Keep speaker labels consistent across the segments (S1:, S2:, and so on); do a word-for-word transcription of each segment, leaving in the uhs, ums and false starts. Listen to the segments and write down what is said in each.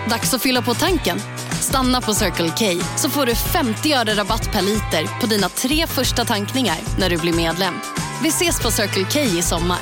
S1: Dags att fylla på tanken. Stanna på Circle K så får du femtio öre rabatt per liter på dina tre första tankningar när du blir medlem. Vi ses på Circle K i sommar.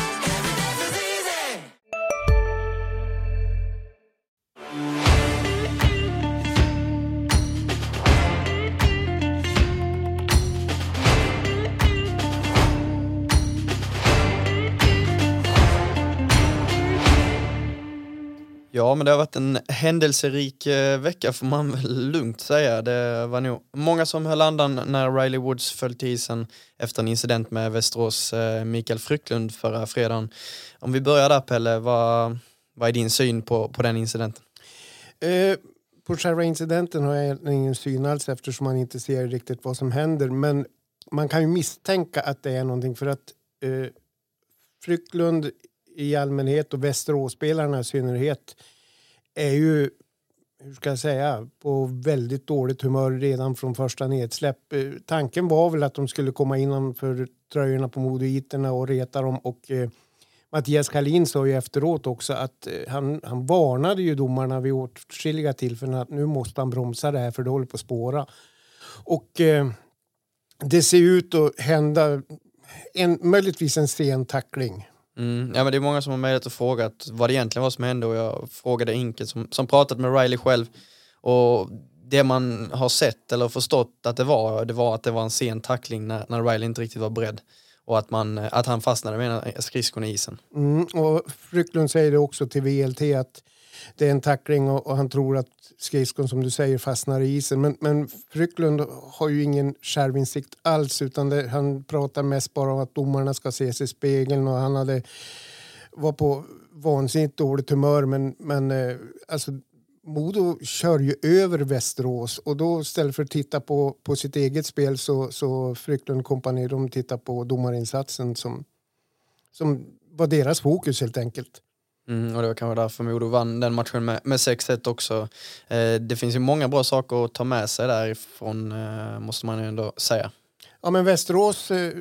S2: Ja, men det har varit en händelserik eh, vecka får man väl lugnt säga. Det var nog många som höll andan när Riley Woods föll till isen efter en incident med Västerås eh, Mikael Frycklund förra fredagen. Om vi börjar där, Pelle, vad, vad är din syn på, på den incidenten?
S3: Eh, på själva incidenten har jag ingen syn alls eftersom man inte ser riktigt vad som händer. Men man kan ju misstänka att det är någonting för att eh, Frycklund i allmänhet och Västerås-spelarna i synnerhet är ju, hur ska jag säga, på väldigt dåligt humör redan från första nedsläpp. Eh, tanken var väl att de skulle komma innanför tröjorna på modoiterna och reta dem, och eh, Mattias Kalin sa ju efteråt också att eh, han, han varnade ju domarna vid åtskilliga tillfällen att nu måste han bromsa det här för det håller på att spåra. Och eh, det ser ut att hända en, möjligtvis en sen tackling.
S2: Mm, ja, men det är många som har möjlighet att fråga vad det egentligen var som hände, och jag frågade Inke som, som pratat med Riley själv, och det man har sett eller förstått att det var det var att det var en sen tackling när, när Riley inte riktigt var beredd och att, man, att han fastnade med skridskon i isen.
S3: Mm, och Frycklund säger det också till V L T att det är en tackling och, och han tror att skridskon, som du säger, fastnar i isen. Men, men Frycklund har ju ingen självinsikt alls, utan det, han pratar mest bara om att domarna ska se sig i spegeln, och han hade var på vansinnigt dåligt humör. Men, men eh, alltså Modo kör ju över Västerås, och då istället för att titta på, på sitt eget spel så, så Frycklund kompani, de tittar på domarinsatsen som, som var deras fokus helt enkelt.
S2: Mm, och det var kanske därför Modo vann den matchen med, med sex ett också. Eh, det finns ju många bra saker att ta med sig därifrån, eh, måste man ju ändå säga.
S3: Ja, men Västerås, eh,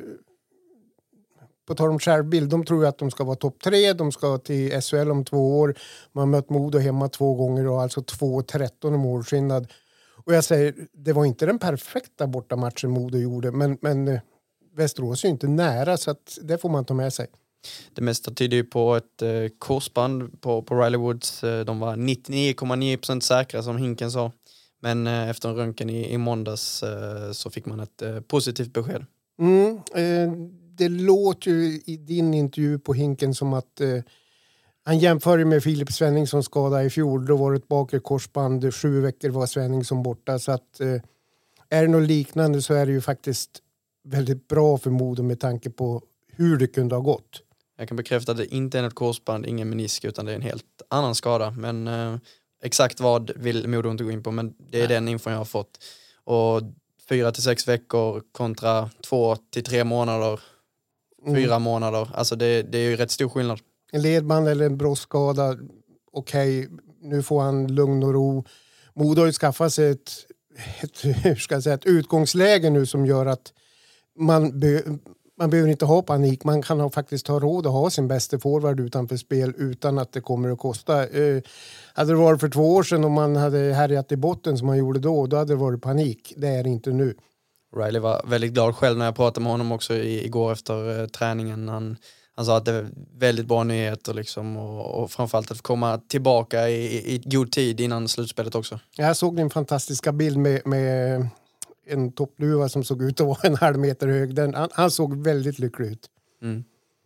S3: på tal om självbild, de tror ju att de ska vara topp tre, de ska till S H L om två år. Man har mött Modo hemma två gånger och alltså två tretton i målskillnad. Och jag säger, det var inte den perfekta bortamatchen Modo gjorde, men, men eh, Västerås är ju inte nära, så att det får man ta med sig.
S2: Det mesta tyder ju på ett eh, korsband på, på Riley Woods. Eh, de var nittionio komma nio procent säkra, som Hinken sa. Men eh, efter en röntgen i, i måndags eh, så fick man ett eh, positivt besked.
S3: Mm, eh, det låter ju i din intervju på Hinken som att eh, han jämför med Filip Svenningsson skada i fjol. Då var det ett bakre korsband, sju veckor var Svenningsson borta. Så att eh, är det något liknande så är det ju faktiskt väldigt bra för Modo med tanke på hur det kunde ha gått.
S2: Jag kan bekräfta att det inte är ett korsband, ingen menisk, utan det är en helt annan skada. Men eh, exakt vad vill Modo inte gå in på, men det är den info jag har fått. Och fyra till sex veckor kontra två till tre månader, fyra mm. månader. Alltså det, det är ju rätt stor skillnad. En
S3: ledband eller en bröstskada, okej, okay, nu får han lugn och ro. Modo har ju skaffat sig ett, ett, hur ska jag säga, ett utgångsläge nu som gör att man be, Man behöver inte ha panik. Man kan ha, faktiskt ha råd att ha sin bästa forward utanför spel utan att det kommer att kosta. Eh, hade det varit för två år sedan och man hade härjat i botten som man gjorde då, då hade det varit panik. Det är det inte nu.
S2: Riley var väldigt glad själv när jag pratade med honom också i, igår efter eh, träningen. Han, han sa att det är väldigt bra nyheter liksom, och, och framförallt att komma tillbaka i, i, i god tid innan slutspelet också.
S3: Jag såg din fantastiska bild med... med en toppluva som såg ut att vara en halv meter hög. Den, han, han såg väldigt lycklig ut.
S2: Mm.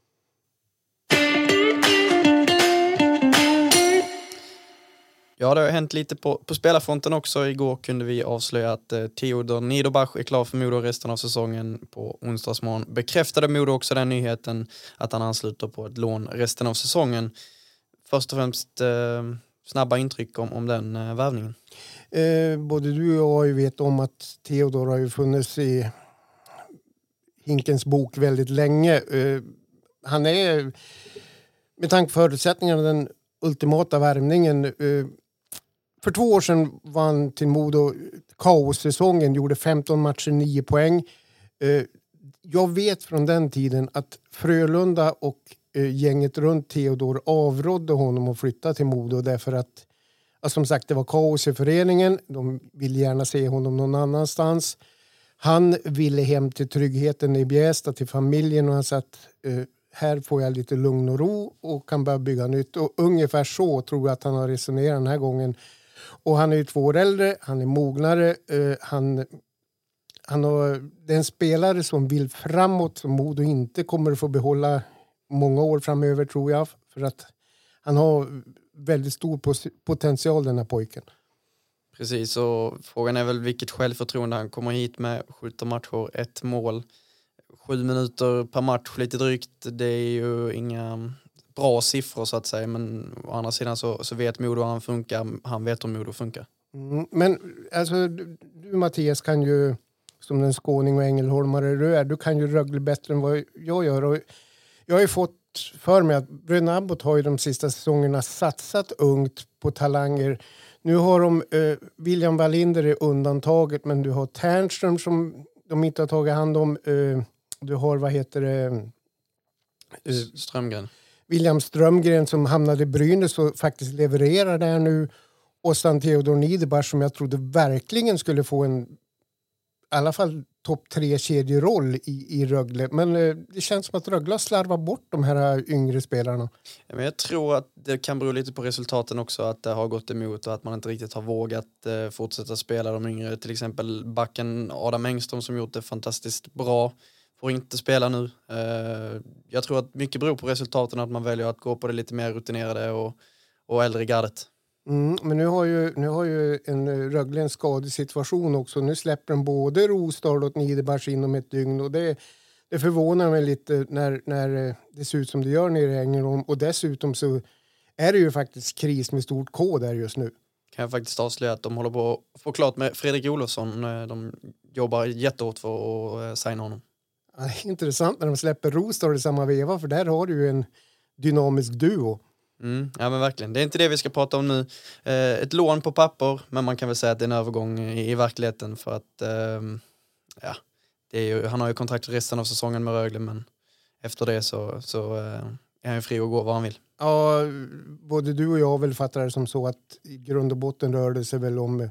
S2: Ja, det har hänt lite på, på spelarfronten också. Igår kunde vi avslöja att eh, Theodor Niederbach är klar för Modo resten av säsongen. På onsdagsmorgon bekräftade Modo också den nyheten att han ansluter på ett lån resten av säsongen. Först och främst eh, snabba intryck om, om den eh, värvningen.
S3: Eh, både du och jag har ju vet om att Theodor har ju funnits i Hinkens bok väldigt länge. Eh, han är, med tanke på förutsättningarna, den ultimata värvningen. Eh, för två år sedan var han till Modo kaossäsongen, gjorde femton matcher, nio poäng. Eh, jag vet från den tiden att Frölunda och eh, gänget runt Theodor avrådde honom att flytta till Modo därför att Ja, som sagt, det var kaos i föreningen. De ville gärna se honom någon annanstans. Han ville hem till tryggheten i Bjästa, till familjen, och han sa att uh, här får jag lite lugn och ro och kan börja bygga nytt. Och ungefär så tror jag att han har resonerat den här gången. Och han är ju två år äldre, han är mognare, uh, han, han har, det är en spelare som vill framåt, som Modo inte kommer att få behålla många år framöver, tror jag. För att han har väldigt stor potential, den här pojken.
S2: Precis, och frågan är väl vilket självförtroende han kommer hit med. sjutton matcher, ett mål, sju minuter per match lite drygt. Det är ju inga bra siffror så att säga, men å andra sidan så, så vet Modo hur han funkar. Han vet hur Modo funkar.
S3: Mm, men alltså, du, du Mattias kan ju, som den skåning och ängelholmare du är, du kan ju Rögle bättre än vad jag gör. Och jag har ju fått för mig att Brynäs Abbott har ju de sista säsongerna satsat ungt på talanger. Nu har de eh, William Wallinder är undantaget, men du har Ternström som de inte har tagit hand om. Eh, du har, vad heter det?
S2: Eh, Strömgren.
S3: William Strömgren som hamnade i Brynäs och faktiskt levererar där nu. Och sen Theodor Niederbach som jag trodde verkligen skulle få en, i alla fall topp tre kedjeroll i, i Rögle. Men eh, det känns som att Rögle slarvar bort de här yngre spelarna.
S2: Ja, men jag tror att det kan bero lite på resultaten också, att det har gått emot och att man inte riktigt har vågat eh, fortsätta spela de yngre. Till exempel backen Adam Engström som gjort det fantastiskt bra får inte spela nu. Eh, jag tror att mycket beror på resultaten, att man väljer att gå på det lite mer rutinerade och, och äldre gardet.
S3: Mm, men nu har ju, nu har ju en Rögle en skadesituation också. Nu släpper de både Rostad och Niederbach inom ett dygn. Och det, det förvånar mig lite när, när det ser ut som det gör nere i Ängelholm. Och dessutom så är det ju faktiskt kris med stort K där just nu.
S2: Kan jag faktiskt avslöja att de håller på att få klart med Fredrik Olofsson. De jobbar jättehårt för att signa honom.
S3: Ja, intressant när de släpper Rostad i samma veva, för där har du ju en dynamisk duo.
S2: Mm, ja men verkligen, det är inte det vi ska prata om nu. Eh, ett lån på papper, men man kan väl säga att det är en övergång i, i verkligheten för att eh, ja, det är ju, han har ju kontrakt resten av säsongen med Rögle, men efter det så, så eh, är han ju fri att gå vad han vill.
S3: Ja, både du och jag väl fattar det som så att i grund och botten rör det sig väl om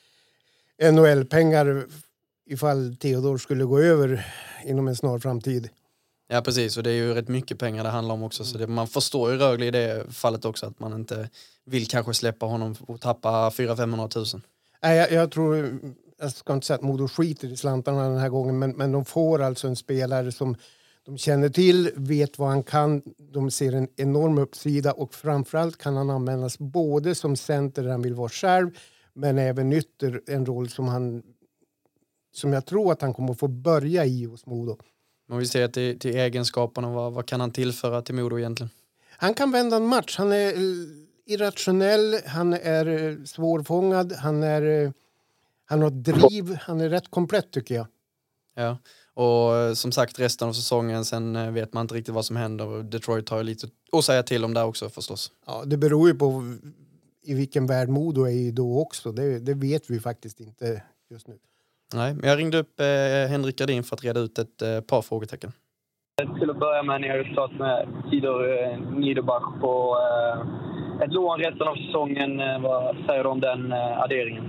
S3: N H L-pengar ifall Theodor skulle gå över inom en snar framtid.
S2: Ja precis, och det är ju rätt mycket pengar det handlar om också, så det, man förstår ju Rögle i det fallet också att man inte vill kanske släppa honom och tappa fyra till femhundratusen.
S3: Nej, jag, jag tror, jag ska inte säga att Modo skiter i slantarna den här gången, men, men de får alltså en spelare som de känner till, vet vad han kan, de ser en enorm uppsida och framförallt kan han användas både som center där han vill vara själv, men även ytter, en roll som han som jag tror att han kommer att få börja i hos Modo.
S2: Om vi ser till, till egenskaperna, vad, vad kan han tillföra till Modo egentligen?
S3: Han kan vända en match. Han är irrationell, han är svårfångad, han är han har driv, han är rätt komplett tycker jag.
S2: Ja, och som sagt resten av säsongen, sen vet man inte riktigt vad som händer. Detroit har ju lite att säga till om där också förstås.
S3: Ja, det beror ju på i vilken värld Modo är i då också. Det, det vet vi faktiskt inte just nu.
S2: Nej, men jag ringde upp eh, Henrik Gardin för att reda ut ett eh, par frågetecken.
S4: Till att börja med, ni har ju stått med Theodor eh, Niederbach på eh, ett lån resten av säsongen. Eh, vad säger du om den eh, adderingen?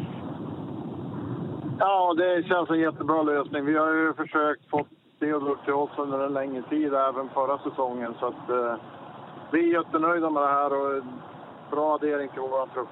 S5: Ja, det känns en jättebra lösning. Vi har ju försökt få Theodor till oss under en längre tid, även förra säsongen. Så att, eh, vi är jättenöjda med det här och bra addering till vår trupp.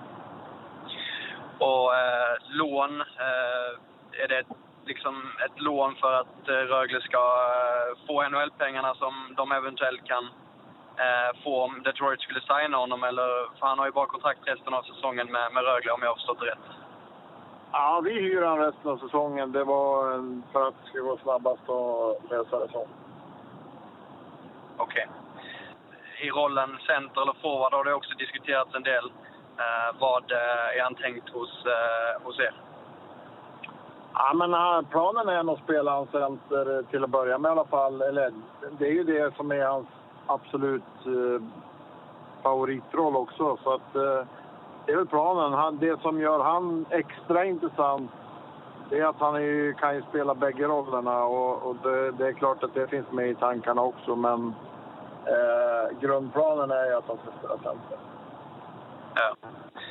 S4: Och eh, lån, eh, är det liksom ett lån för att eh, Rögle ska eh, få N H L-pengarna som de eventuellt kan eh, få om Detroit skulle signa honom? Eller, för han har ju bara kontrakt resten av säsongen med, med Rögle om jag har förstått det rätt.
S5: Ja, vi hyr han resten av säsongen. Det var för att det skulle gå snabbast att lösa det så.
S4: Okej. Okay. I rollen center eller forward har det också diskuterats en del. Eh, vad eh, är han tänkt hos, eh, hos er?
S5: Ja, men uh, planen är nog att spela han center till att börja med i alla fall. Eller, det är ju det som är hans absolut uh, favoritroll också. Så att, uh, det är väl planen. Han, det som gör han extra intressant det är att han är, kan ju spela bägge rollerna. Och, och det, det är klart att det finns med i tankarna också. Men uh, grundplanen är ju att han ska spela center.
S4: Ja.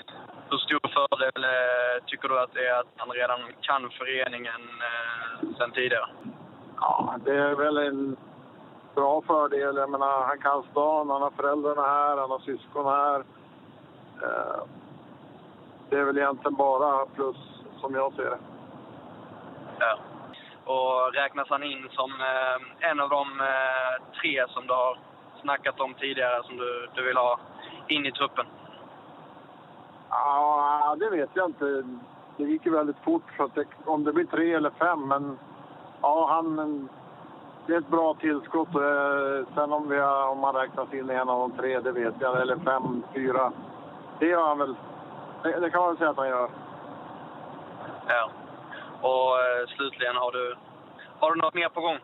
S4: hur stor fördel eh, tycker du att det är att han redan kan föreningen eh, sen tidigare?
S5: Ja, det är väl en bra fördel. Jag menar, han kan stan, han har föräldrarna här, han har syskon här. Eh, det är väl egentligen bara plus som jag ser det.
S4: Ja. Och räknas han in som eh, en av de eh, tre som du har snackat om tidigare som du, du vill ha in i truppen?
S5: Ja, det vet jag inte. Det gick ju väldigt fort så att det, om det blir tre eller fem, men ja, han, det är ett bra tillskott. Sen om, vi har, om man räknas in i en av de tre, det vet jag, eller fem, fyra, det gör han väl. Det, det kan man väl säga att han gör.
S4: Ja. Och eh, slutligen, har du, har du något mer på gång?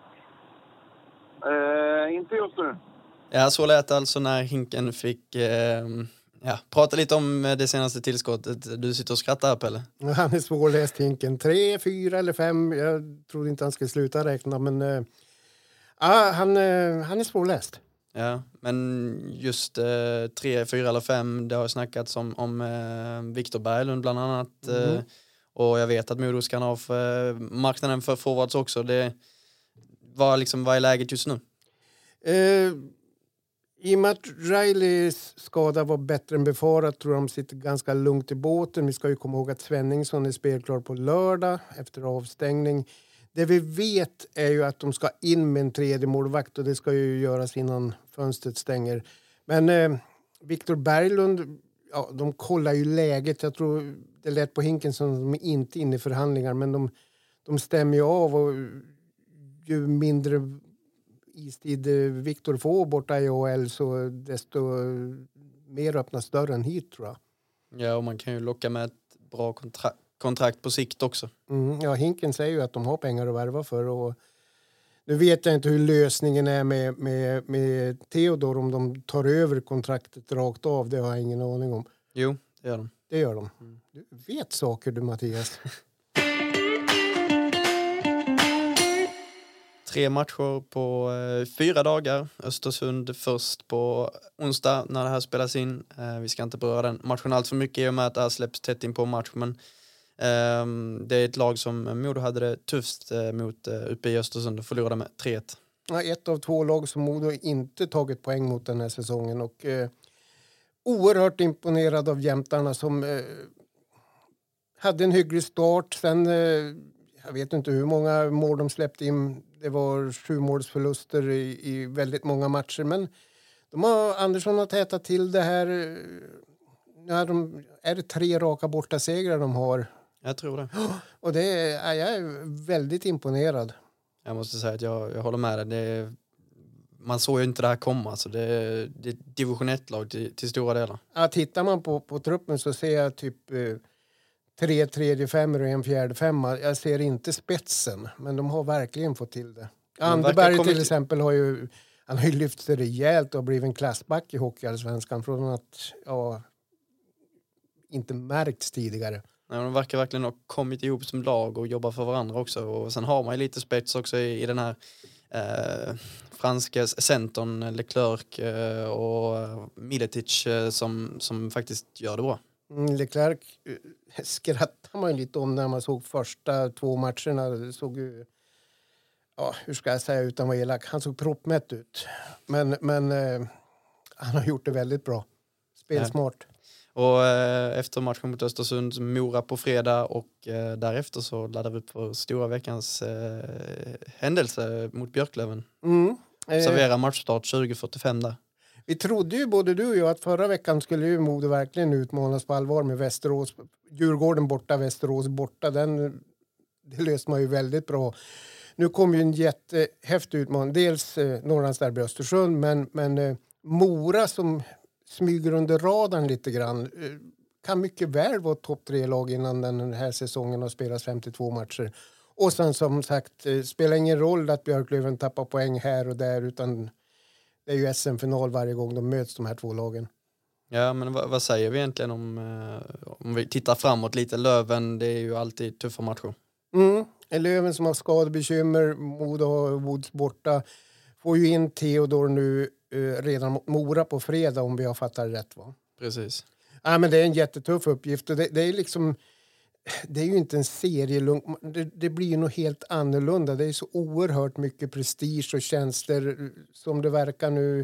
S5: Eh, inte just nu.
S2: Ja, så lät alltså när Hinken fick eh, ja, prata lite om det senaste tillskottet. Du sitter och skrattar här, Pelle.
S3: Han är svårläst, Hinken. Tre, fyra eller fem. Jag trodde inte han skulle sluta räkna, men eh, ah, han, eh, han är svårläst.
S2: Ja, men just eh, tre, fyra eller fem, det har snackats om, om eh, Viktor Berglund bland annat. Mm. Eh, och jag vet att Modo ska ha för, eh, marknaden för forwards också. Det var liksom, vad är läget just nu?
S3: Eh, I och med att Rileys skada var bättre än befarat tror jag de sitter ganska lugnt i båten. Vi ska ju komma ihåg att Svenningsson är spelklar på lördag efter avstängning. Det vi vet är ju att de ska in med en tredje målvakt och det ska ju göras innan fönstret stänger. Men eh, Viktor Berglund, ja, de kollar ju läget. Jag tror det lät på Hinken som de är inte inne i förhandlingar, men de, de stämmer ju av och ju mindre istid Viktor får borta i O L så desto mer öppnas dörren hit, tror jag.
S2: Ja, och man kan ju locka med ett bra kontra- kontrakt på sikt också.
S3: Mm, ja, Hinken säger ju att de har pengar att värva för och nu vet jag inte hur lösningen är med, med, med Theodor om de tar över kontraktet rakt av. Det har jag ingen aning om.
S2: Jo, det gör de.
S3: Det gör de. Mm. Du vet saker du, Mattias.
S2: Tre matcher på eh, fyra dagar. Östersund först på onsdag när det här spelas in. Eh, vi ska inte beröra den matchen allt för mycket i och med att det här släpps tätt in på match. Men eh, det är ett lag som Modo hade det tufft eh, mot eh, uppe i Östersund och förlorade med tre ett.
S3: Ja, ett av två lag som Modo inte tagit poäng mot den här säsongen. Och eh, oerhört imponerad av jämtarna som eh, hade en hygglig start. Sen, eh, jag vet inte hur många mål de släppte in. Det var sju målsförluster i, i väldigt många matcher. Men de har, Andersson har tätat till det här. Nu är, de, är det tre raka borta segrar de har.
S2: Jag tror det.
S3: Och det är, jag är väldigt imponerad.
S2: Jag måste säga att jag, jag håller med dig. Det är, man såg ju inte det här komma. Så det, är, det är division ett-lag till, till stora delar.
S3: Ja, tittar man på, på truppen så ser jag typ... Eh, Tre tredje femmer och en fjärde femma. Jag ser inte spetsen, men de har verkligen fått till det. Anderberg till till exempel har ju, han har ju lyft sig rejält och blivit en klassback i hockeyallsvenskan från att ja, inte märkts tidigare.
S2: Nej, de verkar verkligen ha kommit ihop som lag och jobbar för varandra också. Och sen har man ju lite spets också i, i den här eh, franska centern, Leclerc eh, och Miletic eh, som, som faktiskt gör det bra.
S3: Mm, Leclerc uh, skrattar man ju lite om när man såg första två matcherna. Det såg ju, ja, hur ska jag säga utan att vara elak, han såg proppmätt ut. Men, men uh, han har gjort det väldigt bra. Spelsmart.
S2: Ja. Och eh, efter matchen mot Östersund, Mora på fredag och eh, därefter så laddar vi upp för stora veckans eh, händelse mot Björklöven.
S3: Mm. Eh,
S2: Servera matchstart tjugo fyrtiofem där.
S3: Vi trodde ju både du och jag att förra veckan skulle ju Modo verkligen utmanas på allvar med Västerås. Djurgården borta, Västerås borta. Den, det löste man ju väldigt bra. Nu kommer ju en jättehäftig utmaning. Dels eh, Norrlands derby Östersund, men, men eh, Mora som smyger under radarn lite grann. Eh, kan mycket väl vara topp tre-lag innan den här säsongen har spelats femtiotvå matcher. Och sen som sagt, eh, spelar ingen roll att Björklöven tappar poäng här och där, utan det är ju S M-final varje gång de möts, de här två lagen.
S2: Ja, men vad, vad säger vi egentligen om, eh, om vi tittar framåt lite? Löven, det är ju alltid tuffa matcher.
S3: Mm. Löven som har skadebekymmer, Modo har Woods borta. Får ju in Theodor nu eh, redan mot Mora på fredag om vi har fattat rätt, va?
S2: Precis.
S3: Ja, men det är en jättetuff uppgift och det, det är liksom det är ju inte en serielugn. Det, det blir ju något helt annorlunda. Det är så oerhört mycket prestige och känslor som det verkar nu.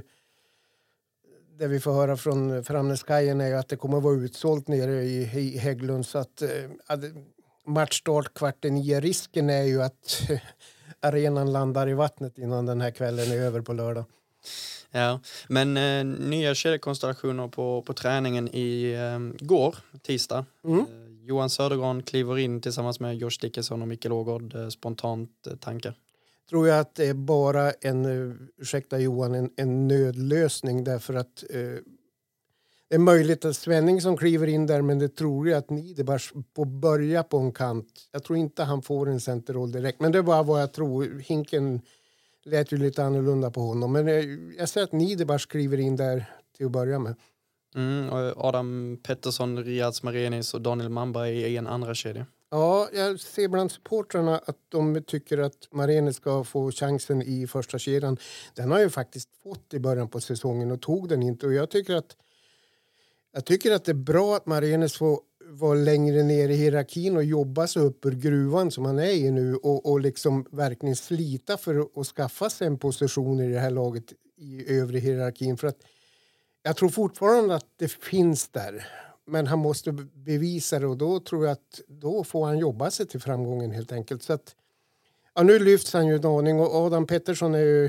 S3: Det vi får höra från Framnäskajen är ju att det kommer att vara utsålt nere i, i Hägglund. Så att, att matchstart kvart i nio. Risken är ju att arenan landar i vattnet innan den här kvällen är över på lördag.
S2: Ja, men eh, nya kedjekonstellationer på, på träningen i eh, går, tisdag. Mm. Eh, Johan Södergran kliver in tillsammans med Josh Dickinson och Mikael Ågård. Eh, spontant eh, tankar.
S3: Tror jag att det är bara en, uh, ursäkta Johan, en, en nödlösning därför att uh, det är möjligt att Svenning som kliver in där, men det tror jag att Niederbach får börja på en kant. Jag tror inte han får en centerroll direkt, men det var vad jag tror. Hinken lät ju lite annorlunda på honom, men jag, jag ser att Niederbach kliver in där till att börja med.
S2: Mm, och Adam Pettersson, Riaz Marenis och Daniel Manberg i en andra kedja.
S3: Ja, jag ser bland supportrarna att de tycker att Marenis ska få chansen i första kedjan. Den har ju faktiskt fått i början på säsongen och tog den inte. Och jag tycker att, jag tycker att det är bra att Marenis får vara längre ner i hierarkin och jobba sig upp ur gruvan som han är i nu. Och, och liksom verkligen slita för att, att skaffa sig en position i det här laget i övre hierarkin. För att jag tror fortfarande att det finns där. Men han måste bevisa det och då tror jag att då får han jobba sig till framgången helt enkelt. Så att, ja, nu lyfts han ju en aning och Adam Pettersson är ju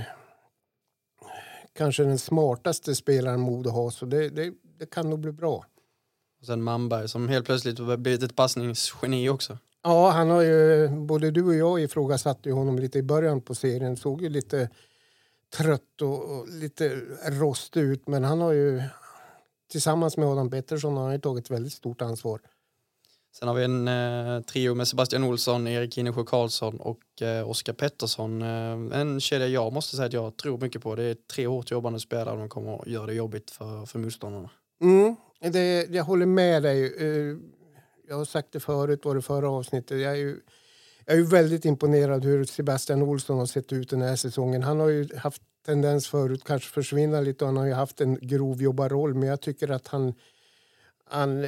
S3: kanske den smartaste spelaren Modo har. Så det, det, det kan nog bli bra.
S2: Och sen Manberg som helt plötsligt har blivit ett passningsgeni också.
S3: Ja, han har ju, både du och jag ifrågasatte ju honom lite i början på serien. Såg ju lite trött och, och lite rostig ut, men han har ju tillsammans med Adam Pettersson har han ju tagit väldigt stort ansvar.
S2: Sen har vi en eh, trio med Sebastian Olsson, Erik Hinnesjö Karlsson och eh, Oskar Pettersson. Eh, en kedja jag måste säga att jag tror mycket på. Det är tre hårt jobbande spelare och de kommer att göra det jobbigt för, för motståndarna.
S3: Mm, det, jag håller med dig. Uh, jag har sagt det förut, var det förra avsnittet. Jag är ju, jag är ju väldigt imponerad hur Sebastian Olsson har sett ut den här säsongen. Han har ju haft tendens förut kanske försvinna lite och han har ju haft en grov jobbarroll, men jag tycker att han, han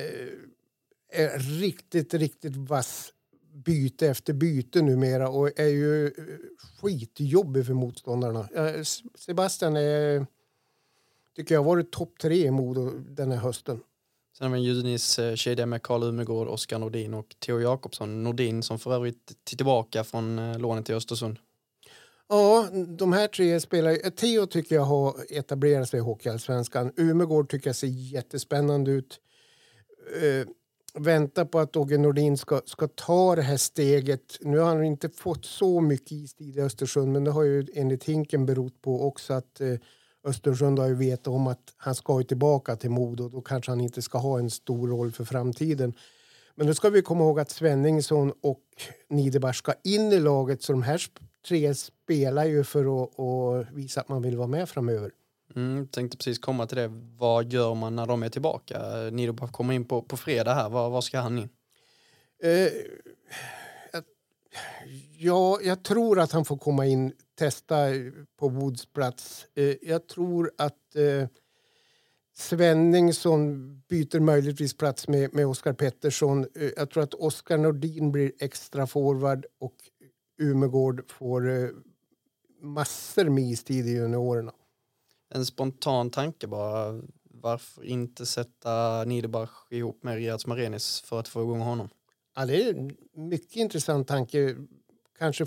S3: är riktigt, riktigt vass byte efter byte numera och är ju skitjobbig för motståndarna. Sebastian är, tycker jag har varit topp tre i Modo den här hösten.
S2: Sen har vi en Junis kedja med Karl Umegård, Oskar Nordin och Theo Jakobsson. Nordin som för övrigt tillbaka från lånet till Östersund.
S3: Ja, de här tre spelar. Theo tycker jag har etablerat sig i Hockeyallsvenskan. Umegård tycker jag ser jättespännande ut. Uh, vänta på att Åge Nordin ska, ska ta det här steget. Nu har han inte fått så mycket istid i Östersund, men det har ju enligt Hinken berott på också att uh, Östersund har ju vetat om att han ska ju tillbaka till Modo. Då kanske han inte ska ha en stor roll för framtiden. Men då ska vi komma ihåg att Svenningsson och Niederbach ska in i laget, så de här tre spelar ju för att, att visa att man vill vara med framöver.
S2: Mm, tänkte precis komma till det. Vad gör man när de är tillbaka? Niederbach kommer in på, på fredag här. Vad, vad ska han in?
S3: Eh, ja, jag tror att han får komma in, testa på Woods plats. Eh, jag tror att eh, Svenningsson byter möjligtvis plats med, med Oskar Pettersson. Eh, jag tror att Oskar Nordin blir extra forward och Umegård får eh, massor med istid i juniorerna. En
S2: spontan tanke bara. Varför inte sätta Niederbach ihop med Riaz Marenis för att få igång honom?
S3: Ja, det är en mycket intressant tanke. Kanske...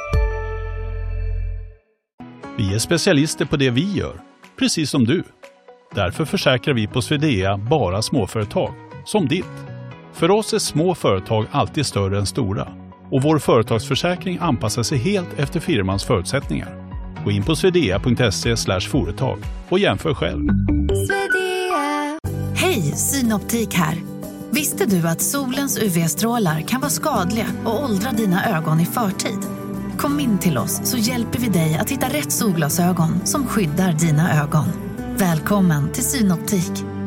S6: Vi är specialister på det vi gör, precis som du. Därför försäkrar vi på Swedea bara småföretag, som ditt. För oss är små företag alltid större än stora. Och vår företagsförsäkring anpassar sig helt efter firmans förutsättningar. Gå in på swedea punkt se slash företag och jämför själv.
S7: Hej, Synoptik här. Visste du att solens U V-strålar kan vara skadliga och åldra dina ögon i förtid? Kom in till oss så hjälper vi dig att hitta rätt solglasögon som skyddar dina ögon. Välkommen till Synoptik.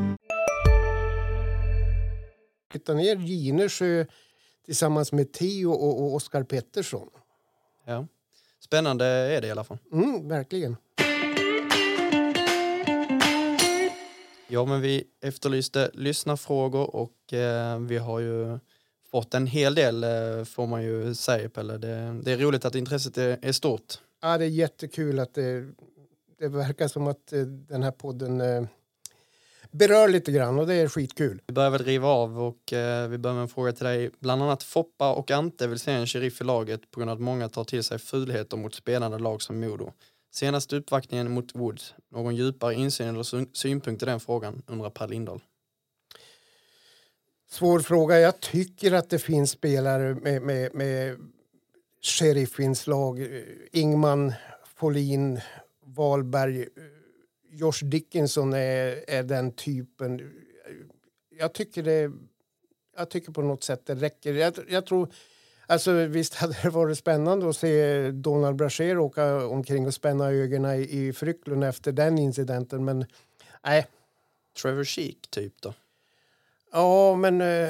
S3: Hitta ner Ginesjö tillsammans med Theo och, och Oskar Pettersson.
S2: Ja, spännande är det i alla fall.
S3: Mm, verkligen.
S2: Ja, men vi efterlyste lyssnarfrågor och eh, vi har ju fått en hel del, eh, får man ju säga, Pelle. Det, det är roligt att intresset är, är stort.
S3: Ja, det är jättekul att det, det verkar som att eh, den här podden eh, berör lite grann och det är skitkul.
S2: Vi börjar väl riva av och eh, vi börjar med en fråga till dig. Bland annat Foppa och Ante vill se en sheriff i laget på grund av att många tar till sig fulheter mot spelande lag som Modo. Senaste uppvaktningen mot Woods. Någon djupare insyn eller syn- synpunkt i den frågan, undrar Per Lindahl.
S3: Svår fråga. Jag tycker att det finns spelare med, med, med sheriffinslag. Ingman, Folin, Wahlberg, Josh Dickinson är, är den typen. Jag tycker det jag tycker på något sätt det räcker. Jag, jag tror, alltså visst hade det varit spännande att se Donald Brashear åka omkring och spänna ögonen i, i Frycklund efter den incidenten, men nej.
S2: Trevor Sheek typ då?
S3: Ja, men eh,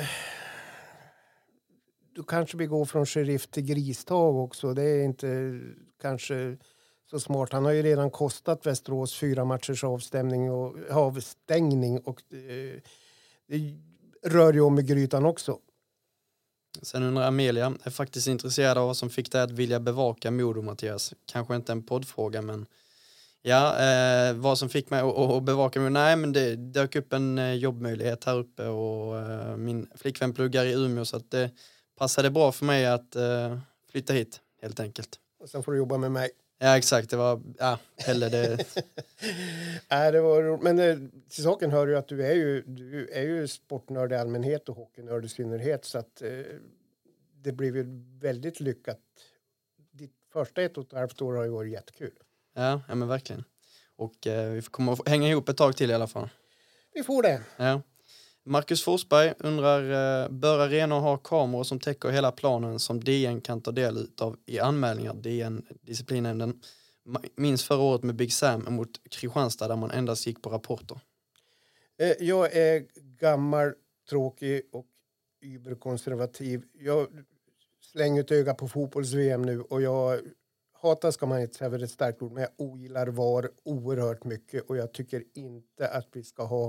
S3: du kanske vill gå från sheriff till gristag också. Det är inte kanske så smart. Han har ju redan kostat Västerås fyra matchers avstämning och avstängning och eh, det rör ju om i grytan också. Sen
S2: undrar Amelia, är faktiskt intresserad av vad som fick dig att vilja bevaka Modo, Mattias. Kanske inte en poddfråga, men ja, eh, vad som fick mig att, att bevaka Modo. Nej, men det dök upp en eh, jobbmöjlighet här uppe och eh, min flickvän pluggar i Umeå, så att det passade bra för mig att eh, flytta hit, helt enkelt.
S3: Och sen får du jobba med mig.
S2: Ja, exakt. Det var, ja, Pelle det...
S3: Nej, det var roligt. Men eh, till saken hör ju att du är ju, du är ju sportnörd i allmänhet och hockeynörd i synnerhet, så att eh, det blev ju väldigt lyckat. Ditt första ett och ett halvt år har ju varit jättekul.
S2: Ja, ja men verkligen. Och eh, vi kommer att hänga ihop ett tag till i alla fall.
S3: Vi får det.
S2: Ja. Marcus Forsberg undrar, eh, bör arenor ha kameror som täcker hela planen som D N kan ta del av i anmälningar? D N, disciplinnämnden, minns förra året med Big Sam mot Kristianstad där man endast gick på rapporter.
S3: Eh, jag är gammal, tråkig och überkonservativ. Jag slänger ett öga på fotbolls-V M nu och jag hatar, ska man inte säga ett starkt ord, men jag ogillar V A R oerhört mycket och jag tycker inte att vi ska ha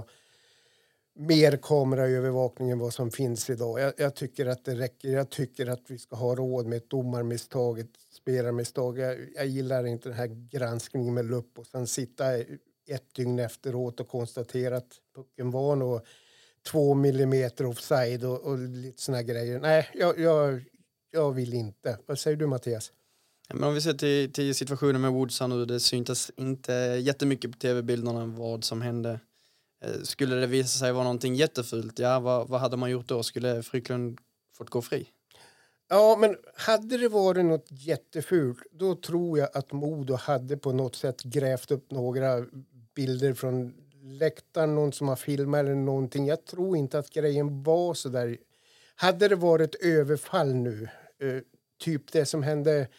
S3: mer kameraövervakning än vad som finns idag. Jag, jag tycker att det räcker. Jag tycker att vi ska ha råd med ett domarmisstag, ett spelarmisstag. Jag, jag gillar inte den här granskningen med lupp och sen sitta ett dygn efteråt och konstatera att pucken var nog två millimeter offside och, och lite såna grejer. Nej, jag, jag, jag vill inte. Vad säger du, Mattias?
S2: Men om vi ser till, till situationen med Woods nu, det syntes inte jättemycket på tv-bilderna vad som hände. Skulle det visa sig vara någonting jättefult, ja, vad, vad hade man gjort då? Skulle Frycklund fått gå fri?
S3: Ja, men hade det varit något jättefult, då tror jag att Modo hade på något sätt grävt upp några bilder från läktaren, någon som har filmat eller någonting. Jag tror inte att grejen var så där. Hade det varit överfall nu, eh, typ det som hände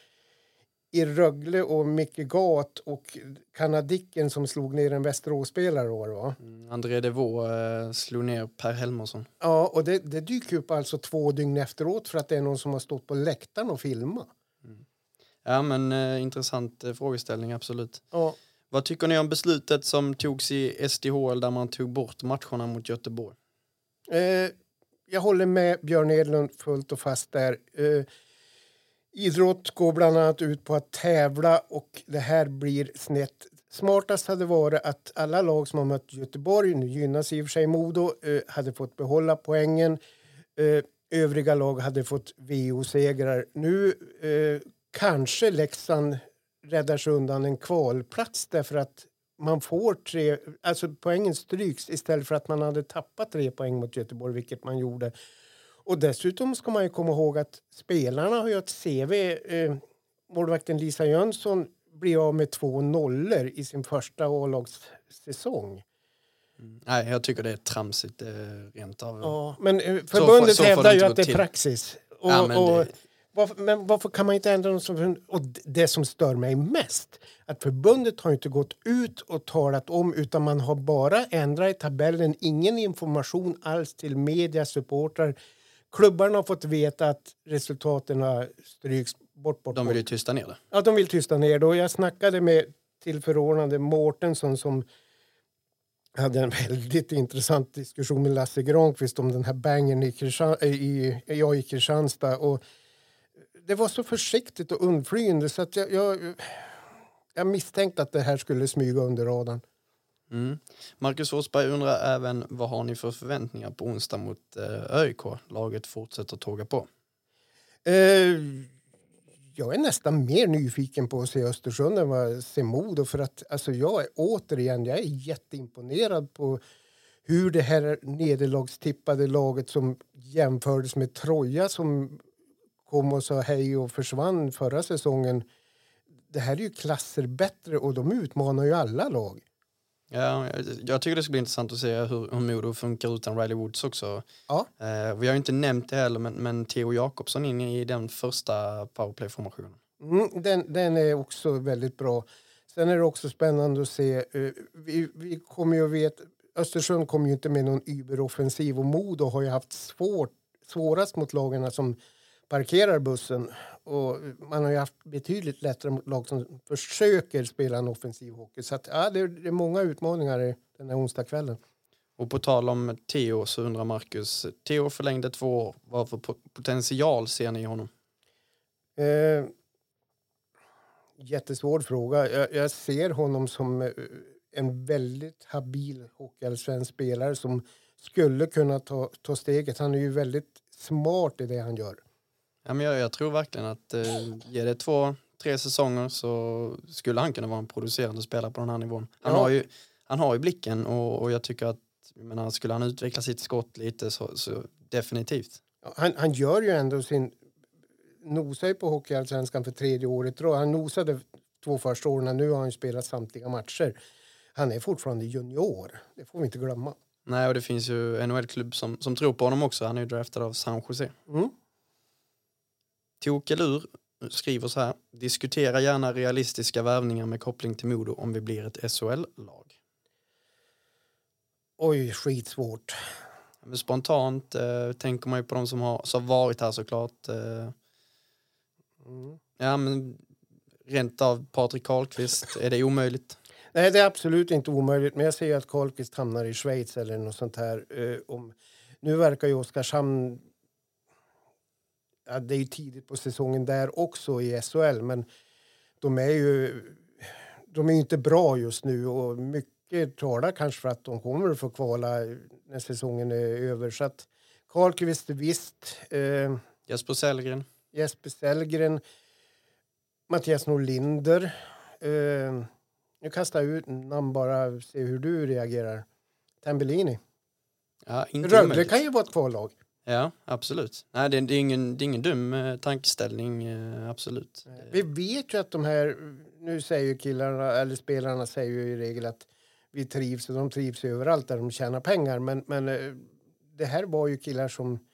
S3: i Rögle och Micke Gat och kanadicken som slog ner en Västeråsspelare då, va?
S2: Mm, André Devaux eh, slog ner Per Helmersson.
S3: Ja, och det, det dyker upp alltså två dygn efteråt för att det är någon som har stått på läktaren och filmat.
S2: Mm. Ja, men eh, intressant eh, frågeställning, absolut.
S3: Ja.
S2: Vad tycker ni om beslutet som togs i S D H L där man tog bort matcherna mot Göteborg?
S3: Eh, jag håller med Björn Edlund fullt och fast där. Eh, Idrott går bland annat ut på att tävla och det här blir snett. Smartast hade varit att alla lag som har mött Göteborg, nu gynnas i och för sig Modo, eh, hade fått behålla poängen. Eh, övriga lag hade fått V O-segrar. Nu eh, kanske Leksand räddar sig undan en kvalplats därför att man får tre, alltså poängen stryks istället för att man hade tappat tre poäng mot Göteborg, vilket man gjorde. Och dessutom ska man ju komma ihåg att spelarna har ju ett C V. Eh, målvakten Lisa Jönsson blir av med två nollor i sin första A-lagssäsong.
S2: Mm. Nej, jag tycker det är tramsigt eh, rent av.
S3: Ja, men eh, förbundet så, så hävdar ju att det är praxis. Och,
S2: ja, men,
S3: och,
S2: det...
S3: varför, men varför kan man inte ändra något som... Och det som stör mig mest, att förbundet har inte gått ut och talat om, utan man har bara ändrat i tabellen. Ingen information alls till media, supportrar. Klubbarna har fått veta att resultaten har stryks bort, bort,
S2: De vill ju
S3: bort.
S2: tysta ner det.
S3: Ja, de vill tysta ner det. Och jag snackade med tillförordnade Mårtensson som Jag hade en väldigt intressant diskussion med Lasse Granqvist om den här bangen i, Kristian, i, ja, i Kristianstad. Och det var så försiktigt och undflyende så att jag, jag, jag misstänkte att det här skulle smyga under radarn.
S2: Mm. Marcus Forsberg undrar även vad har ni för förväntningar på onsdag mot eh, ÖIK? Laget fortsätter tåga på.
S3: Eh, jag är nästan mer nyfiken på att se Östersund än vad se Modo. För att alltså, jag är återigen jag är jätteimponerad på hur det här nederlagstippade laget som jämfördes med Troja som kom och sa hej och försvann förra säsongen. Det här är ju klasser bättre och de utmanar ju alla lag.
S2: Ja, jag, jag tycker det ska bli intressant att se hur, hur Modo funkar utan Riley Woods också.
S3: Ja.
S2: Eh, vi har ju inte nämnt det heller, men, men Theo Jakobsson in i den första powerplay-formationen.
S3: Mm, den, den är också väldigt bra. Sen är det också spännande att se. Uh, vi, vi kommer ju att veta, Östersund kommer ju inte med någon yberoffensiv och Modo har ju haft svårt, svårast mot lagarna som parkerar bussen. Och man har ju haft betydligt lättare mot lag som försöker spela en offensiv hockey. Så att, ja, det, är, det är många utmaningar den här onsdagskvällen.
S2: Och på tal om Theo så undrar Marcus, Theo förlängde två år. Vad för potential ser ni i honom?
S3: Eh, jättesvår fråga. Jag, jag ser honom som en väldigt habil hockeyallsvensk spelare som skulle kunna ta, ta steget. Han är ju väldigt smart i det han gör.
S2: Ja, men jag, jag tror verkligen att eh, ge det två, tre säsonger så skulle han kunna vara en producerande spelare på den här nivån. Han,
S3: Ja.
S2: har, ju, han har ju blicken och, och jag tycker att jag menar, skulle han utveckla sitt skott lite så, så definitivt.
S3: Han, han gör ju ändå sin nosar på hockeyallsvenskan för tredje året. Han nosade två första åren. Nu har han spelat samtliga matcher. Han är fortfarande junior. Det får vi inte glömma.
S2: Nej, och det finns ju N H L-klubb som, som tror på honom också. Han är ju draftad av San Jose.
S3: Mm.
S2: Tokelur skriver så här. Diskutera gärna realistiska värvningar med koppling till Modo om vi blir ett S H L-lag.
S3: Oj, skitsvårt.
S2: Men spontant eh, tänker man ju på de som har så varit här såklart. Eh,
S3: Mm.
S2: ja, men rent av Patrik Karlqvist, är det omöjligt?
S3: Nej, det är absolut inte omöjligt. Men jag ser att Karlqvist hamnar i Schweiz eller något sånt här. Eh, om, nu verkar ju Oskarshamn... Ja, det är ju tidigt på säsongen där också i S H L. Men de är ju... De är ju inte bra just nu. Och mycket talar kanske för att de kommer att få kvala när säsongen är över. Så att Karlqvist visst. Eh,
S2: Jesper Sellgren.
S3: Jesper Sellgren. Mattias Norlinder. Eh, nu kastar jag ut namn bara se hur du reagerar. Tambellini.
S2: Ja, inte
S3: Rögle
S2: omöjligt.
S3: kan ju vara ett kvallag.
S2: Ja, absolut. Nej, det, det, är ingen, det är ingen dum eh, tankeställning, eh, absolut.
S3: Vi vet ju att de här, nu säger ju killarna, eller spelarna säger ju i regel att vi trivs och de trivs överallt där de tjänar pengar. Men, men eh, det här var ju killar som eh,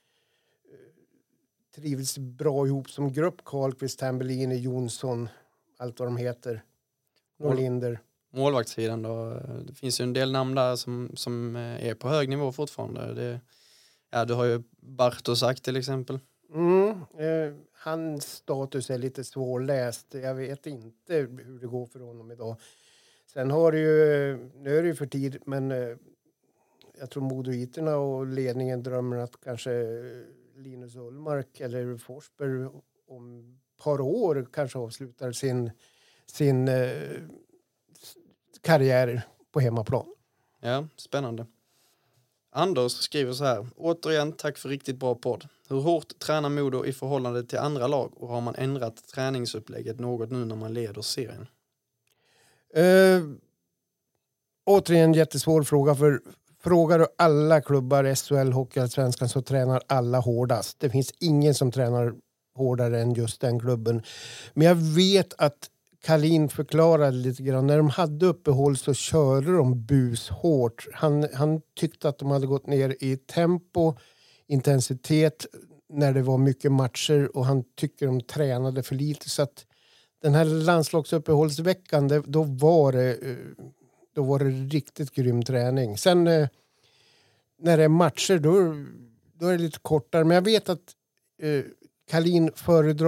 S3: trivs bra ihop som grupp. Karlqvist, Tambellini, Jonsson, allt vad de heter. Norlinder.
S2: Målvaktssidan då, det finns ju en del namn där som, som är på hög nivå fortfarande. Det, ja, du har ju Bartosak till exempel.
S3: Mm, eh, hans status är lite svårläst. Jag vet inte hur det går för honom idag. Sen har det ju, nu är det ju för tid, men eh, jag tror modoiterna och ledningen drömmer att kanske Linus Ullmark eller Forsberg om ett par år kanske avslutar sin, sin eh, karriär på hemmaplan.
S2: Ja, spännande. Anders skriver så här. Återigen, tack för riktigt bra podd. Hur hårt tränar Modo i förhållande till andra lag och har man ändrat träningsupplägget något nu när man leder serien?
S3: Uh, återigen jättesvår fråga, för frågar du alla klubbar S H L, Hockeyallsvenskan, så tränar alla hårdast. Det finns ingen som tränar hårdare än just den klubben. Men jag vet att Kalin förklarade lite grann. När de hade uppehåll så körde de bus hårt. Han, han tyckte att de hade gått ner i tempo, intensitet när det var mycket matcher, och han tycker de tränade för lite. Så att den här landslagsuppehållsveckan, det, då var det då var det riktigt grym träning. Sen när det är matcher då, då är det lite kortare. Men jag vet att eh, Kalin föredrar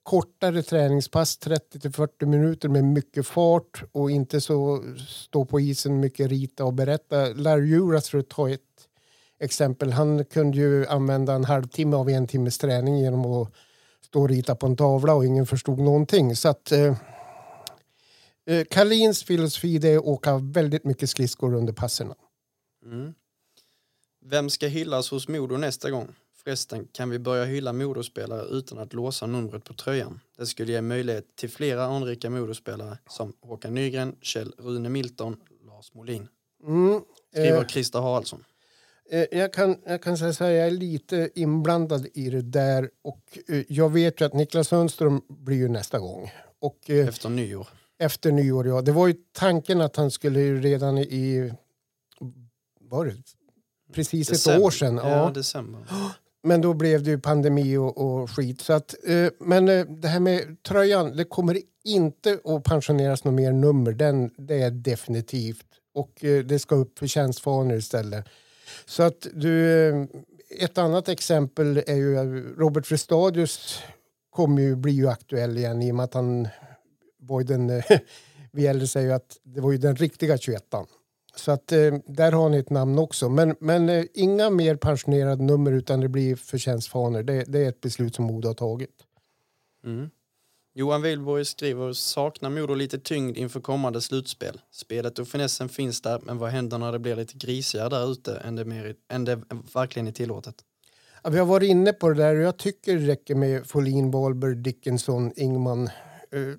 S3: kortare träningspass, trettio till fyrtio minuter med mycket fart och inte så stå på isen mycket, rita och berätta. Larry Juras, för att ta ett exempel, han kunde ju använda en halvtimme av en timmes träning genom att stå och rita på en tavla och ingen förstod någonting. Så att eh, Karlins filosofi är att åka väldigt mycket skridskor under passerna.
S2: Mm. Vem ska hyllas hos Modo nästa gång? Förresten, kan vi börja hylla Modospelare utan att låsa numret på tröjan? Det skulle ge möjlighet till flera anrika Modospelare som Håkan Nygren, Kjell Rune Milton, Lars Molin.
S3: Mm,
S2: Skriver
S3: eh,
S2: Christer Haraldsson.
S3: eh, jag, kan, jag kan säga att jag är lite inblandad i det där. Och eh, jag vet ju att Niklas Sundström blir ju nästa gång. Och, eh,
S2: Efter nyår.
S3: Efter nyår, ja. Det var ju tanken att han skulle ju redan i... Var det? Precis
S2: December.
S3: ett år sedan.
S2: Ja,
S3: Ja.
S2: december.
S3: Men då blev det ju pandemi och, och skit. Så att, eh, men eh, det här med tröjan, det kommer inte att pensioneras något mer nummer. Den, det är definitivt. Och eh, det ska upp för tjänstfanor istället. Så att du... Eh, ett annat exempel är ju Robert Frestadius kommer ju bli ju aktuell igen i och med att han var ju den... Eh, vi äldre säger ju att det var ju den riktiga tjugoettan. Så att eh, där har ni ett namn också. Men, men eh, inga mer pensionerade nummer utan det blir förtjänstfanor. Det, det är ett beslut som Modo har tagit.
S2: Mm. Johan Wilborg skriver: saknar Modo lite tyngd inför kommande slutspel. Spelet och finessen finns där, men vad händer när det blir lite grisigare där ute än det, mer, än det verkligen är tillåtet?
S3: Ja, vi har varit inne på det där och jag tycker det räcker med Folin, Wahlberg, Dickinson, Ingman. Uh,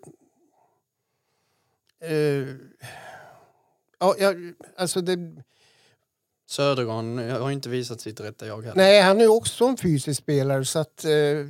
S3: uh, ja, jag, alltså det...
S2: Södergran har inte visat sitt rätta jag heller.
S3: Nej, han är ju också en fysisk spelare så att... Uh...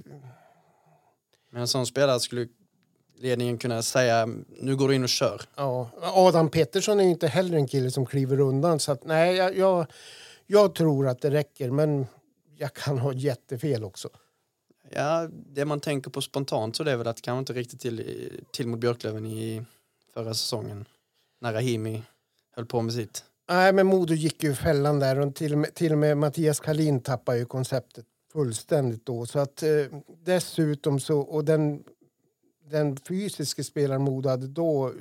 S2: Men en sån spelare skulle ledningen kunna säga, nu går du in och kör.
S3: Ja, Adam Pettersson är ju inte heller en kille som kliver undan så att nej, jag, jag, jag tror att det räcker, men jag kan ha jättefel också.
S2: Ja, det man tänker på spontant så det är väl att det kanske inte riktigt till, till mot Björklöven i förra säsongen när Rahimi höll på med sitt.
S3: Nej, men Modo gick ju fällan där och till och med, till och med Mattias Karlin tappade ju konceptet fullständigt då. Så att eh, dessutom så, och den, den fysiska spelaren Modo hade då,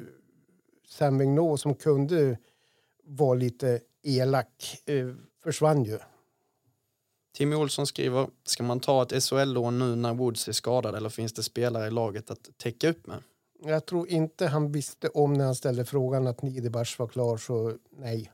S3: Sam Vignot, som kunde vara lite elak, eh, försvann ju.
S2: Timmy Olsson skriver, ska man ta ett S H L-lån nu när Woods är skadad eller finns det spelare i laget att täcka upp med?
S3: Jag tror inte han visste om när han ställde frågan att Niederbach var klar, så nej.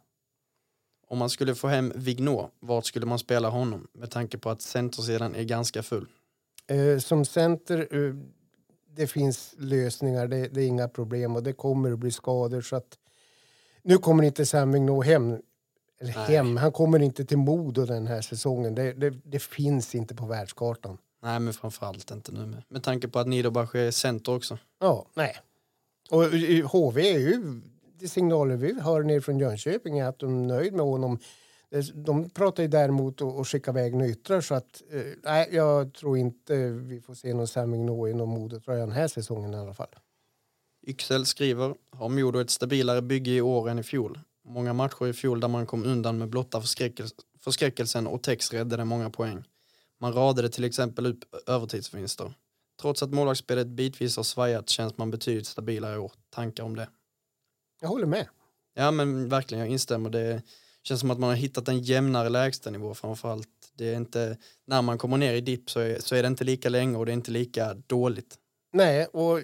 S2: Om man skulle få hem Vignot, vart skulle man spela honom? Med tanke på att centersidan är ganska full.
S3: Eh, som center, eh, det finns lösningar, det, det är inga problem och det kommer att bli skador. Så att, nu kommer inte Sam Vignot hem. Eller hem. Han kommer inte till Modo den här säsongen. Det, det, det finns inte på världskartan.
S2: Nej, men framförallt inte nu med. Med tanke på att Niederbach är center också.
S3: Ja, nej. Och H V är ju, det signaler vi hör ner från Jönköping är att de är nöjd med honom. De pratar ju däremot och skickar iväg nyttrar så att eh, nej, jag tror inte vi får se någon Sam Vignot i någon Modo tror jag den här säsongen i alla fall.
S2: Yxel skriver, har Modo ett stabilare bygge i år än i fjol? Många matcher i fjol där man kom undan med blotta förskräckelse, förskräckelsen och Tex räddade många poäng. Man radade till exempel upp övertidsvinster. Trots att målvaktsspelet bitvis har svajat känns man betydligt stabilare i år. Tankar om det?
S3: Jag håller med.
S2: Ja, men verkligen, jag instämmer. Det känns som att man har hittat en jämnare lägstanivå framförallt. Det är inte, när man kommer ner i dipp så är, så är det inte lika länge och det är inte lika dåligt.
S3: Nej, och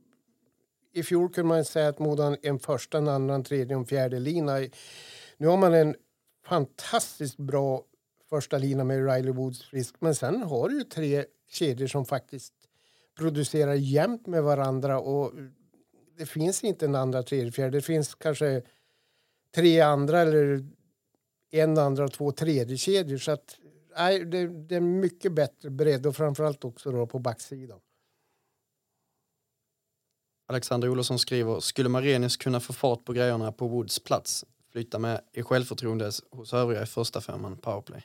S3: i fjol kunde man säga att Modo en första, en andra, en tredje och en fjärde lina. Nu har man en fantastiskt bra första lina med Riley Woods frisk. Men sen har du ju tre kedjor som faktiskt producerar jämnt med varandra. Och det finns inte en andra, tredje, fjärde. Det finns kanske tre andra eller en andra och två tredje kedjor. Så att nej, det, det är mycket bättre bredd och framförallt också då på backsidan.
S2: Alexander Olsson skriver, skulle Marenius kunna få fart på grejerna på Woods plats? Flytta med i självförtroende hos övriga i första femman powerplay.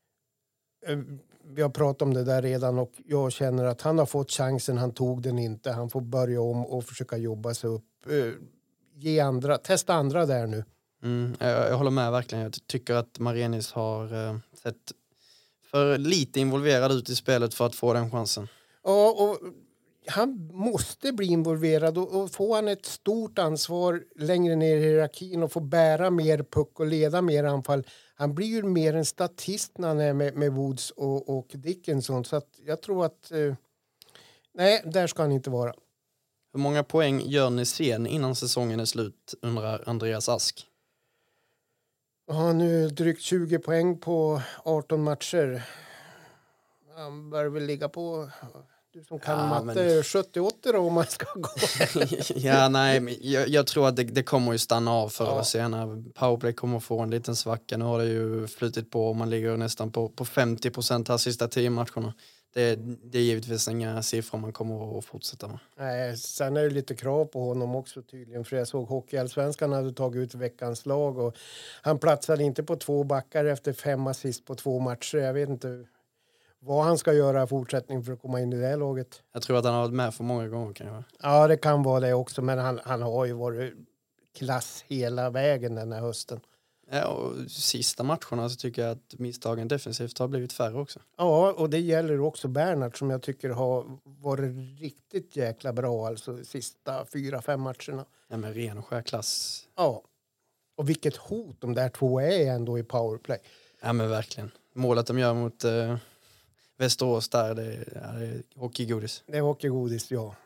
S3: Vi har pratat om det där redan och jag känner att han har fått chansen, han tog den inte. Han får börja om och försöka jobba sig upp. Ge andra, testa andra där nu.
S2: Mm, jag, jag håller med verkligen. Jag tycker att Marenius har eh, sett för lite involverad ut i spelet för att få den chansen.
S3: Ja, och han måste bli involverad och, och få han ett stort ansvar längre ner i hierarkin och få bära mer puck och leda mer anfall. Han blir ju mer en statist när han är med, med Woods och, och Dickinson. Så att jag tror att eh, nej, där ska han inte vara.
S2: Hur många poäng gör ni sen innan säsongen är slut, undrar Andreas Ask?
S3: Jag har nu drygt tjugo poäng på arton matcher. Han bör väl ligga på, du som kan ja, matte, men... sjuttio åttio då om man ska gå.
S2: ja, nej, men jag, jag tror att det, det kommer ju stanna av förr och ja. senare. Powerplay kommer få en liten svacka. Nu har det ju flutit på och man ligger nästan på, på femtio procent här sista tio matcherna. Det, det är givetvis inga siffror man kommer att fortsätta med.
S3: Nej, sen är det lite krav på honom också tydligen. För jag såg Hockeyallsvenskan hade tagit ut veckans lag. Och han platsade inte på två backar efter fem assist på två matcher. Jag vet inte vad han ska göra i fortsättning för att komma in i det här laget.
S2: Jag tror att han har varit med för många gånger kan jag.
S3: Ja, det kan vara det också. Men han, han har ju varit klass hela vägen den här hösten.
S2: Ja, och sista matcherna så tycker jag att misstagen defensivt har blivit färre också.
S3: Ja, och det gäller också Bernhard som jag tycker har varit riktigt jäkla bra alltså sista fyra, fem matcherna.
S2: Ja, men ren och skär klass.
S3: Ja, och vilket hot de där två är ändå i powerplay.
S2: Ja, men verkligen. Målet de gör mot eh, Västerås där, det är, ja, det är hockeygodis.
S3: Det är hockeygodis, ja.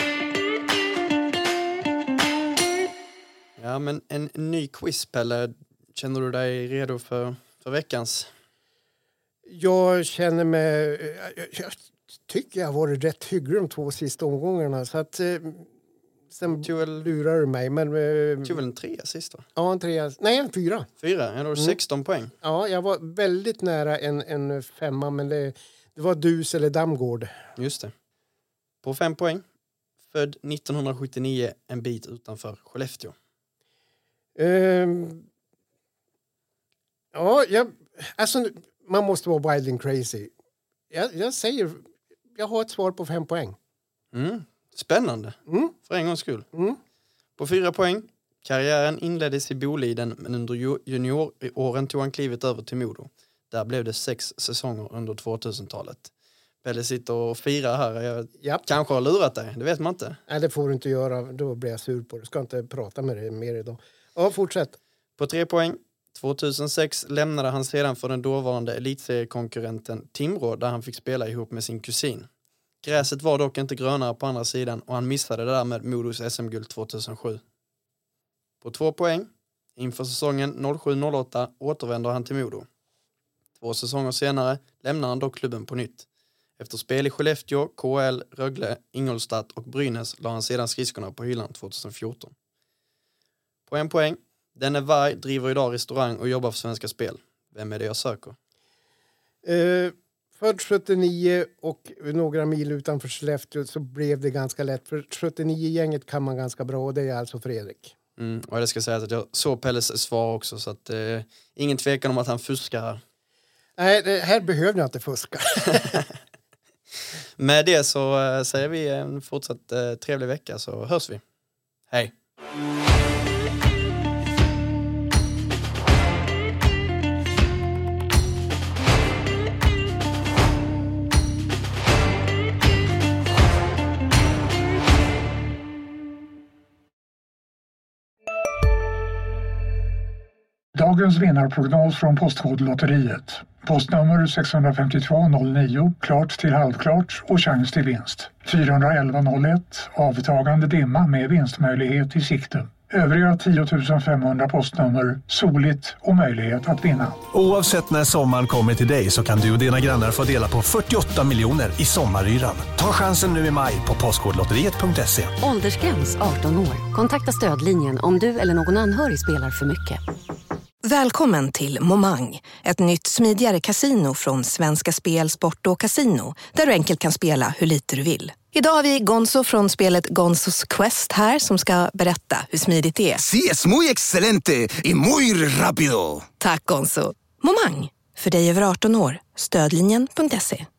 S2: Ja, men en ny quiz, Pelle. Känner du dig redo för, för veckans?
S3: Jag känner mig... Jag, jag tycker jag har varit rätt hygglig de två sista omgångarna. Så att... Sen väl, lurar du mig. Men,
S2: du tog väl en trea sist va?
S3: Ja, en trea. Nej, en fyra.
S2: Fyra? Ja, då har du sexton mm. poäng.
S3: Ja, jag var väldigt nära en, en femma. Men det, det var Dus eller Damgård.
S2: Just det. På fem poäng. Född nittonhundrasjuttionio, en bit utanför Skellefteå.
S3: Um, ja, jag, alltså man måste vara wild and crazy. Jag, jag säger, jag har ett svar på fem poäng.
S2: Mm. Spännande.
S3: Mm.
S2: För en gångs skull.
S3: Mm.
S2: På fyra poäng. Karriären inleddes i Boliden, men under junioråren tog han klivet över till Modo. Där blev det sex säsonger under tvåtusentalet. Pelle sitter och firar här. Jag
S3: Japp.
S2: kanske har lurat dig, det vet man inte.
S3: Nej, det får du inte göra. Då blir jag sur på det. Jag ska inte prata med dig mer idag. Ja, fortsätt.
S2: På tre poäng. tvåtusensex lämnade han sedan för den dåvarande elitseriekonkurrenten Timrå, där han fick spela ihop med sin kusin. Gräset var dock inte grönare på andra sidan och han missade det där med Modos S M-guld tvåtusensju. På två poäng. Inför säsongen noll sju noll åtta återvänder han till Modo. Två säsonger senare lämnar han dock klubben på nytt. Efter spel i Skellefteå, K L, Rögle, Ingolstadt och Brynäs la han sedan skridskorna på hyllan tjugohundrafjorton. På en poäng. Denne Varg driver idag restaurang och jobbar för Svenska Spel. Vem är det jag söker?
S3: Eh, född sjuttionio och några mil utanför Skellefteå så blev det ganska lätt. För sjuttionio-gänget kan man ganska bra och det är alltså Fredrik.
S2: Mm, och jag ska säga att jag såg Pelles svar också så att eh, ingen tvekan om att han fuskar här.
S3: Nej, det här behöver jag inte fuska.
S2: Med det så äh, säger vi en fortsatt äh, trevlig vecka så hörs vi. Hej!
S8: Dagens vinnarprognos från Postkodlotteriet. Postnummer sex fem två noll nio, klart till halvklart och chans till vinst. fyra ett ett noll ett, avtagande dimma med vinstmöjlighet i sikte. Övriga tio tusen femhundra postnummer, soligt och möjlighet att vinna.
S9: Oavsett när sommaren kommer till dig så kan du och dina grannar få dela på fyrtioåtta miljoner i sommaryran. Ta chansen nu i maj på postkodlotteriet punkt se.
S10: Åldersgräns arton år. Kontakta stödlinjen om du eller någon anhörig spelar för mycket.
S11: Välkommen till Momang, ett nytt smidigare kasino från Svenska Spel, Sport och Casino, där du enkelt kan spela hur lite du vill. Idag har vi Gonzo från spelet Gonzos Quest här som ska berätta hur smidigt det är.
S12: Sí, es muy excelente y muy rápido.
S11: Tack Gonzo. Momang, för dig över arton år. Stödlinjen punkt se.